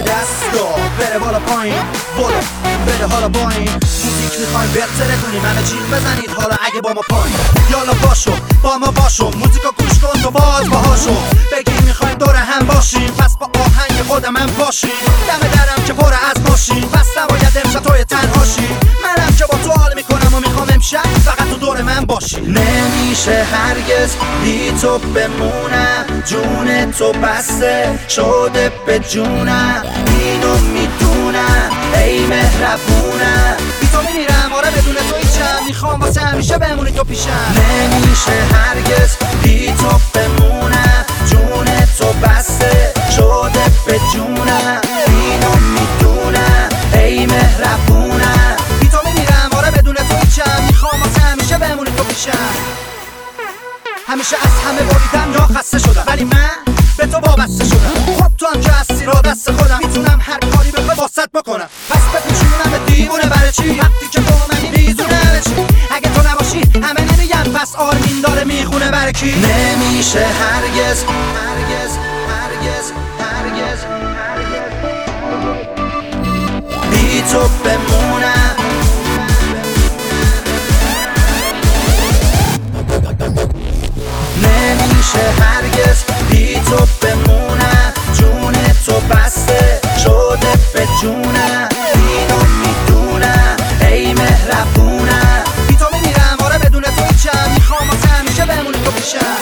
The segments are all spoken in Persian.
دستگاه بره بالا پایین، بالا بره حالا با این موزیک میخوایم بهتره کنیم، همه جیغ بزنید حالا اگه با ما پایین. یالا باشو با ما باشو، موزیکو گوش کن تو باز باهاشو، بگی میخوایم دور هم باشیم، پس با آهنگ خودم هم باشیم. دم درم که پر از ماشین، پس نباید امشب توی تنهاشی، منم که با تو حال میکنم و میخوام امشب فقط تو دور من باشی. نمیشه هرگز بی تو بمونم، جون تو بسته شده به جونم، اینو میدونم ای مهربونم، بی تو میمیرم آره بدون تو هیچم، میخوام واسه همیشه بمونی تو پیشم. نمیشه هرگز بی تو بمونم، جون تو بسته شده به جونم، اینو میدونم ای مهربونم، بی تو میمیرم آره بدون تو هیچم، میخوام واسه همیشه بمونی تو پیشم. همیشه از همه بریدم یا خسته شدم، ولی من به تو وابسته شدم. خب تو هم که هستی را دست خودم، میتونم هر کاری بخوای واسط بکنم، پس بپیچونم به دیوونه برای چی؟ وقتی که تو منی میزونه چی؟ اگه تو نباشی همه نمیگن پس آرمین داره میخونه برای کی؟ نمیشه هرگز هرگز هرگز هرگز بی تو بمونم، نمیشه هرگز بی تو بمونم، جون تو بسته شده به جونم، اینو میدونم ای مهربونم، بی تو میمیرم آره بدون تو هیچم، میخوام واسه همیشه بمونی تو پیشم.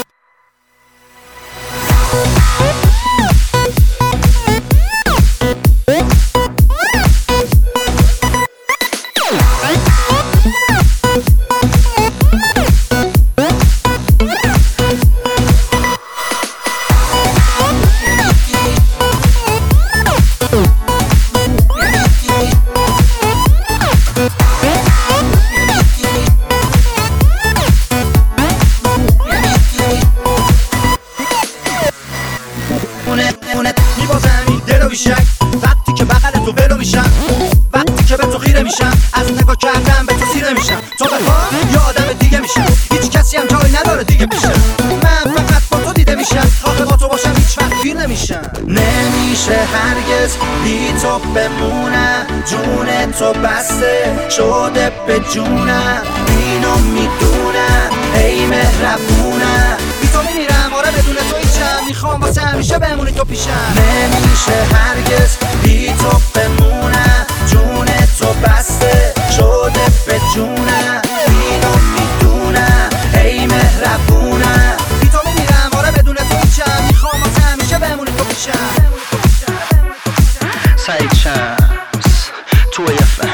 میبازم دلو بیشک وقتی که بغل تو ولو میشم، وقتی که به تو خیره میشم، از نگاه کردم به تو سیره میشم، تو بخواه یا آدم دیگه میشم، هیچ کسی هم جایی نداره دیگه پیشم، من فقط با تو دیده میشم، آخه با تو باشم هیچ وقت گیر نمیشم. نمیشه هرگز بی تو بمونم، جون تو بسته شده به جونم، اینو میدونم ای مهربونم، بی تو میمیرم آره بدون تو هیچم، میخوام واسه همیشه بمونی تو پیشم. نمیشه هرگز بی تو بمونم، جون تو بسته شده به جونم، اینو میدونم ای مهربونم، بی تو میمیرم آره بدون تو هیچم، میخوام واسه همیشه بمونی تو پیشم. سعید شمس توی FM